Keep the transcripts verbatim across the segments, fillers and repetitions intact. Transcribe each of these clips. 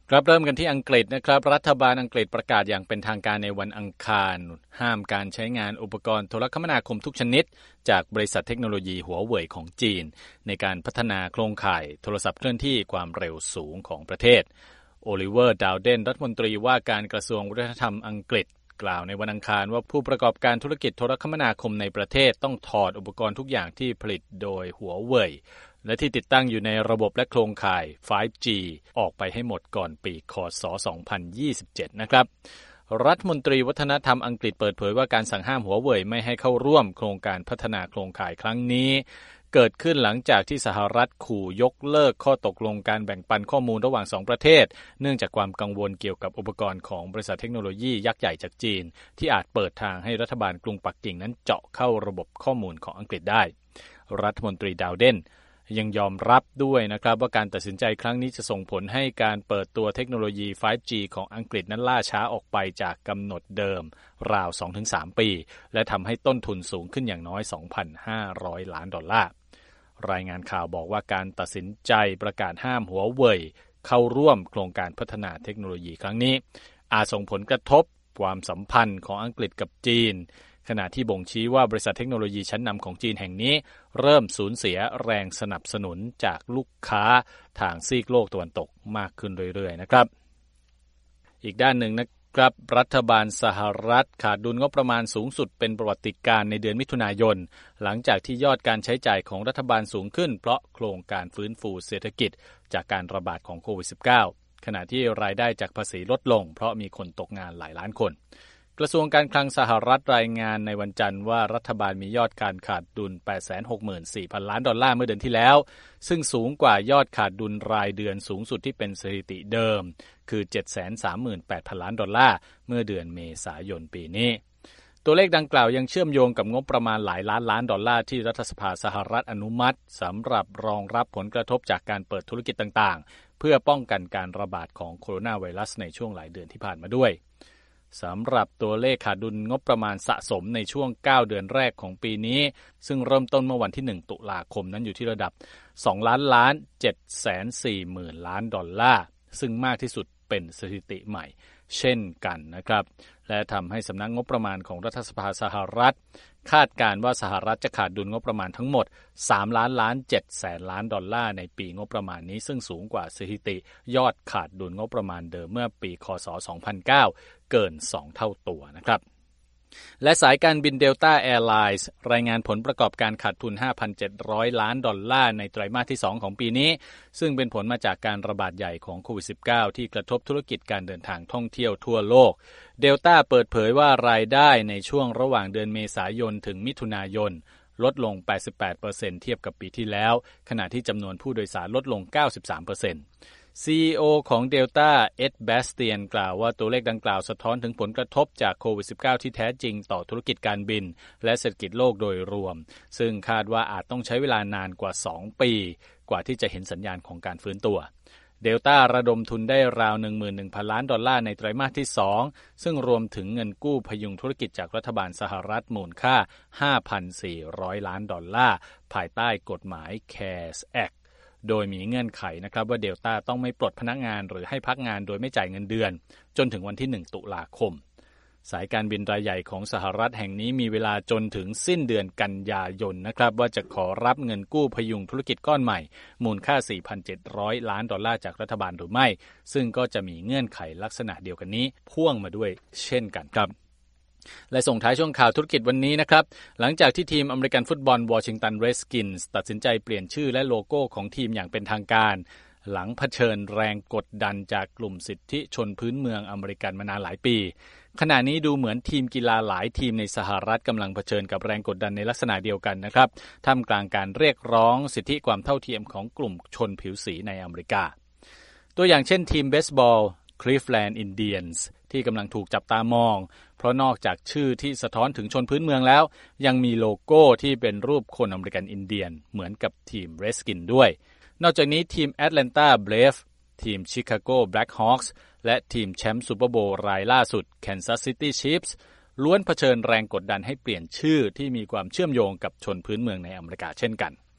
ครับเริ่มกันที่อังกฤษนะครับรัฐบาลอังกฤษประกาศอย่างเป็นทางการในวันอังคารห้ามการใช้งานอุปกรณ์โทรคมนาคมทุกชนิดจากบริษัทเทคโนโลยีหัวเว่ยของจีนในการพัฒนาโครงข่ายโทรศัพท์เคลื่อนที่ความเร็วสูงของประเทศโอลิเวอร์ดาวเดนรัฐมนตรีว่าการกระทรวงวัฒนธรรมอังกฤษกล่าวในวันอังคารว่าผู้ประกอบการธุรกิจโทรคมนาคมในประเทศต้องถอดอุปกรณ์ทุกอย่างที่ผลิตโดยหัวเว่ยและที่ติดตั้งอยู่ในระบบและโครงข่าย ไฟว์จี ออกไปให้หมดก่อนปีค.ศ. สองพันยี่สิบเจ็ดนะครับรัฐมนตรีวัฒนธรรมอังกฤษเปิดเผยว่าการสั่งห้ามหัวเว่ยไม่ให้เข้าร่วมโครงการพัฒนาโครงข่ายครั้งนี้เกิดขึ้นหลังจากที่สหรัฐขู่ยกเลิกข้อตกลงการแบ่งปันข้อมูลระหว่างสองประเทศเนื่องจากความกังวลเกี่ยวกับอุปกรณ์ของบริษัทเทคโนโลยียักษ์ใหญ่จากจีนที่อาจเปิดทางให้รัฐบาลกรุงปักกิ่งนั้นเจาะเข้าระบบข้อมูลของอังกฤษได้รัฐมนตรีดาวเดนยังยอมรับด้วยนะครับว่าการตัดสินใจครั้งนี้จะส่งผลให้การเปิดตัวเทคโนโลยี ไฟว์จี ของอังกฤษนั้นล่าช้าออกไปจากกำหนดเดิมราว สองถึงสาม ปีและทำให้ต้นทุนสูงขึ้นอย่างน้อย สองพันห้าร้อย ล้านดอลลาร์รายงานข่าวบอกว่าการตัดสินใจประกาศห้ามหัวเว่ยเข้าร่วมโครงการพัฒนาเทคโนโลยีครั้งนี้อาจส่งผลกระทบความสัมพันธ์ของอังกฤษกับจีนขณะที่บ่งชี้ว่าบริษัทเทคโนโลยีชั้นนำของจีนแห่งนี้เริ่มสูญเสียแรงสนับสนุนจากลูกค้าทางซีกโลกตะวันตกมากขึ้นเรื่อยๆนะครับอีกด้านหนึ่งนะครับรัฐบาลสหรัฐขาดดุลงบประมาณสูงสุดเป็นประวัติการณ์ในเดือนมิถุนายนหลังจากที่ยอดการใช้จ่ายของรัฐบาลสูงขึ้นเพราะโครงการฟื้นฟูเศรษฐกิจจากการระบาดของโควิด สิบเก้า ขณะที่รายได้จากภาษีลดลงเพราะมีคนตกงานหลายล้านคนกระทรวงการคลังสหรัฐรายงานในวันจันทร์ว่ารัฐบาลมียอดการขาดดุล แปดแสนหกหมื่นสี่พัน ล้านดอลลาร์เมื่อเดือนที่แล้วซึ่งสูงกว่ายอดขาดดุลรายเดือนสูงสุดที่เป็นสถิติเดิมคือ เจ็ดแสนสามหมื่นแปดพัน ล้านดอลลาร์เมื่อเดือนเมษายนปีนี้ตัวเลขดังกล่าวยังเชื่อมโยงกับงบประมาณหลายล้านล้านดอลลาร์ที่รัฐสภาสหรัฐอนุมัติสำหรับรองรับผลกระทบจากการเปิดธุรกิจต่างๆเพื่อป้องกันการระบาดของโคโรนาไวรัสในช่วงหลายเดือนที่ผ่านมาด้วยสำหรับตัวเลขขาดดุลงบประมาณสะสมในช่วงเก้าเดือนแรกของปีนี้ซึ่งเริ่มต้นเมื่อวันที่หนึ่งตุลาคมนั้นอยู่ที่ระดับสองล้านล้าน เจ็ดแสนสี่หมื่น ล้านดอลลาร์ซึ่งมากที่สุดเป็นสถิติใหม่เช่นกันนะครับและทำให้สำนักงบประมาณของรัฐสภาสหรัฐคาดการณ์ว่าสหรัฐจะขาดดุลงบประมาณทั้งหมดสามล้านล้าน เจ็ดแสน ล้านดอลลาร์ในปีงบประมาณนี้ซึ่งสูงกว่าสถิติยอดขาดดุลงบประมาณเดิมเมื่อปีค.ศ. สองพันเก้าเกินสองเท่าตัวนะครับและสายการบินเดลต้าแอร์ไลน์รายงานผลประกอบการขาดทุน ห้าพันเจ็ดร้อย ล้านดอลลาร์ในไตรมาสที่สองของปีนี้ซึ่งเป็นผลมาจากการระบาดใหญ่ของโควิด สิบเก้า ที่กระทบธุรกิจการเดินทางท่องเที่ยวทั่วโลกเดลต้าเปิดเผยว่ารายได้ในช่วงระหว่างเดือนเมษายนถึงมิถุนายนลดลง แปดสิบแปดเปอร์เซ็นต์ เทียบกับปีที่แล้วขณะที่จำนวนผู้โดยสารลดลง เก้าสิบสามเปอร์เซ็นต์ซี อี โอ ของ Delta เอ็ด แบสเตียนกล่าวว่าตัวเลขดังกล่าวสะท้อนถึงผลกระทบจากโควิด สิบเก้า ที่แท้จริงต่อธุรกิจการบินและเศรษฐกิจโลกโดยรวมซึ่งคาดว่าอาจต้องใช้เวลานานกว่าสองปีกว่าที่จะเห็นสัญญาณของการฟื้นตัว Delta ระดมทุนได้ราว หนึ่งหมื่นหนึ่งพัน ล้านดอลลาร์ในไตรมาสที่สองซึ่งรวมถึงเงินกู้พยุงธุรกิจจากรัฐบาลสหรัฐมูลค่า ห้าพันสี่ร้อย ล้านดอลลาร์ภายใต้กฎหมาย แคร์ส แอคต์โดยมีเงื่อนไขนะครับว่าเดลต้าต้องไม่ปลดพนักงานหรือให้พักงานโดยไม่จ่ายเงินเดือนจนถึงวันที่หนึ่งตุลาคมสายการบินรายใหญ่ของสหรัฐแห่งนี้มีเวลาจนถึงสิ้นเดือนกันยายนนะครับว่าจะขอรับเงินกู้พยุงธุรกิจก้อนใหม่มูลค่า สี่พันเจ็ดร้อย ล้านดอลลาร์จากรัฐบาลหรือไม่ซึ่งก็จะมีเงื่อนไขลักษณะเดียวกันนี้พ่วงมาด้วยเช่นกันครับและส่งท้ายช่วงข่าวธุรกิจวันนี้นะครับหลังจากที่ทีมอเมริกันฟุตบอลวอชิงตันเรดสกินส์ตัดสินใจเปลี่ยนชื่อและโลโก้ของทีมอย่างเป็นทางการหลังเผชิญแรงกดดันจากกลุ่มสิทธิชนพื้นเมืองอเมริกันมานานหลายปีขณะนี้ดูเหมือนทีมกีฬาหลายทีมในสหรัฐกำลังเผชิญกับแรงกดดันในลักษณะเดียวกันนะครับท่ามกลางการเรียกร้องสิทธิความเท่าเทียมของกลุ่มชนผิวสีในอเมริกาตัวอย่างเช่นทีมเบสบอล Cleveland Indians ที่กำลังถูกจับตามองเพราะนอกจากชื่อที่สะท้อนถึงชนพื้นเมืองแล้วยังมีโลโก้ที่เป็นรูปคนอเมริกันอินเดียนเหมือนกับทีม Redskins ด้วยนอกจากนี้ทีม Atlanta Braves ทีม Chicago Blackhawks และทีมแชมป์ซูเปอร์โบว์รายล่าสุด Kansas City Chiefs ล้วนเผชิญแรงกดดันให้เปลี่ยนชื่อที่มีความเชื่อมโยงกับชนพื้นเมืองในอเมริกาเช่นกัน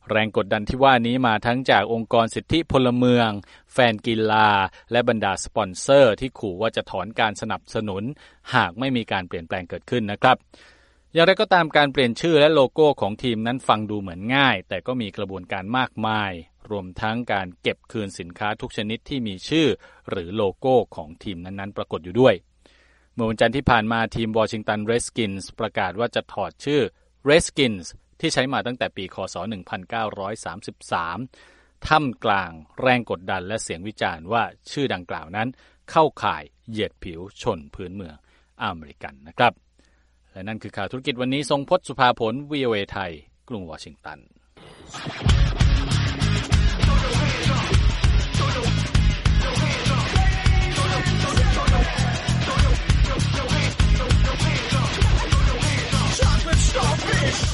แรงกดดันที่ว่านี้มาทั้งจากองค์กรสิทธิพลเมืองแฟนกีฬาและบรรดาสปอนเซอร์ที่ขู่ว่าจะถอนการสนับสนุนหากไม่มีการเปลี่ยนแปลงเกิดขึ้นนะครับอย่างไรก็ตามการเปลี่ยนชื่อและโลโก้ของทีมนั้นฟังดูเหมือนง่ายแต่ก็มีกระบวนการมากมายรวมทั้งการเก็บคืนสินค้าทุกชนิดที่มีชื่อหรือโลโก้ของทีมนั้นๆปรากฏอยู่ด้วยเมื่อวันจันทร์ที่ผ่านมาทีมวอชิงตันเรดสกินส์ประกาศว่าจะถอดชื่อ Redskins ที่ใช้มาตั้งแต่ปีคศหนึ่งพันเก้าร้อยสามสิบสามท่ามกลางแรงกดดันและเสียงวิจารณ์ว่าชื่อดังกล่าวนั้นเข้าข่ายเหยียดผิวชนพื้นเมืองอเมริกันนะครับและนั่นคือข่าวธุรกิจวันนี้ทรงพจน์สุภาผล วี โอ เอ ไทยกรุงวอชิงตัน Starfish